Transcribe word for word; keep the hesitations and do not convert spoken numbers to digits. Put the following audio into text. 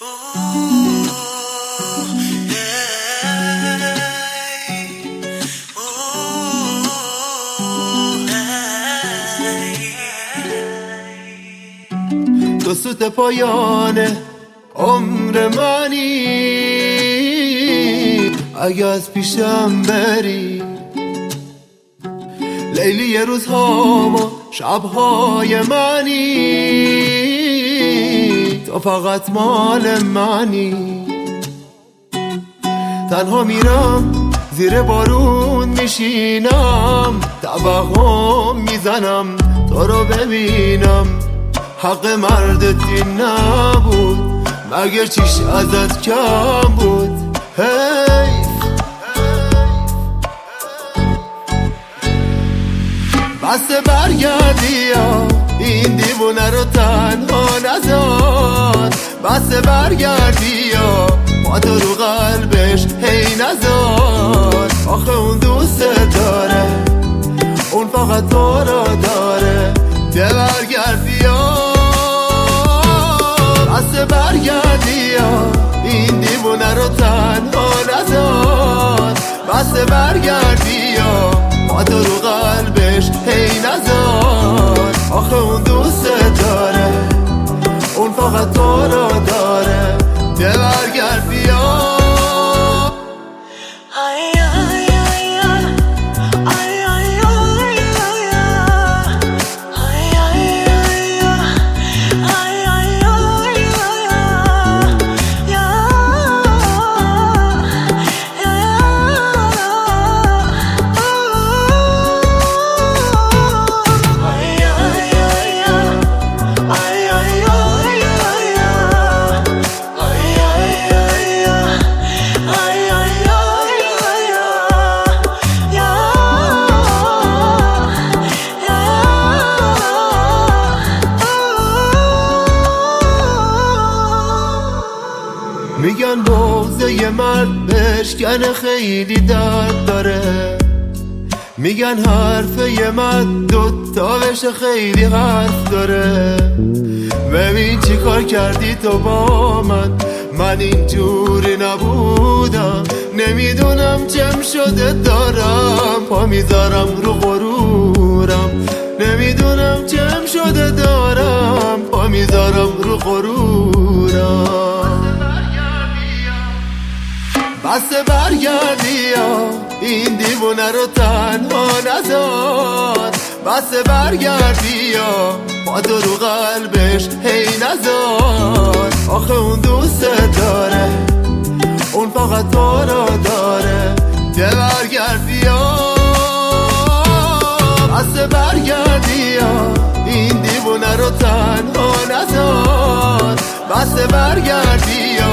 تو سوت پایان عمر منی، اگه از پیشم بری لیلی روزها و شبهای منی، تو فقط مال منی. تنها میرم زیر بارون میشینم، توهم میزنم تو رو ببینم. حق مردت این نبود، مگر چیش ازت کم بود؟ حیف بسه برگردی یا این دیوونه رو تنها نذار، بسه برگردی یا با تو رو قلبش هی نذار. آخه اون دوست داره، اون فقط تو رو داره. ده برگردی یا بسه برگردی یا این دیوونه رو تنها نذار، بسه برگردی یا با تو رو قلبش هی نذار. آخه اون دوست داره، اون فقط تو رو داره. ده برگردی یا میگن بغضه یه مرد بشکنه خیلی درد داره، میگن حرف یه مرد دوتا بشه خیلی حرف داره. ببین چی کار کردی تو با من، من اینجوری نبودم. نمیدونم چم شده دارم پا میذارم رو غرورم، نمیدونم چم شده دارم پا میذارم رو غرورم. بسه برگردی یا این دیوونه رو تنها نذار، بسه برگردی یا با تو رو قلبش هی نذار. آخه اون دوست داره، اون فقط تو رو داره. ده برگردی یا بسه برگردی یا این دیوونه رو تنها نذار، بسه برگردی یا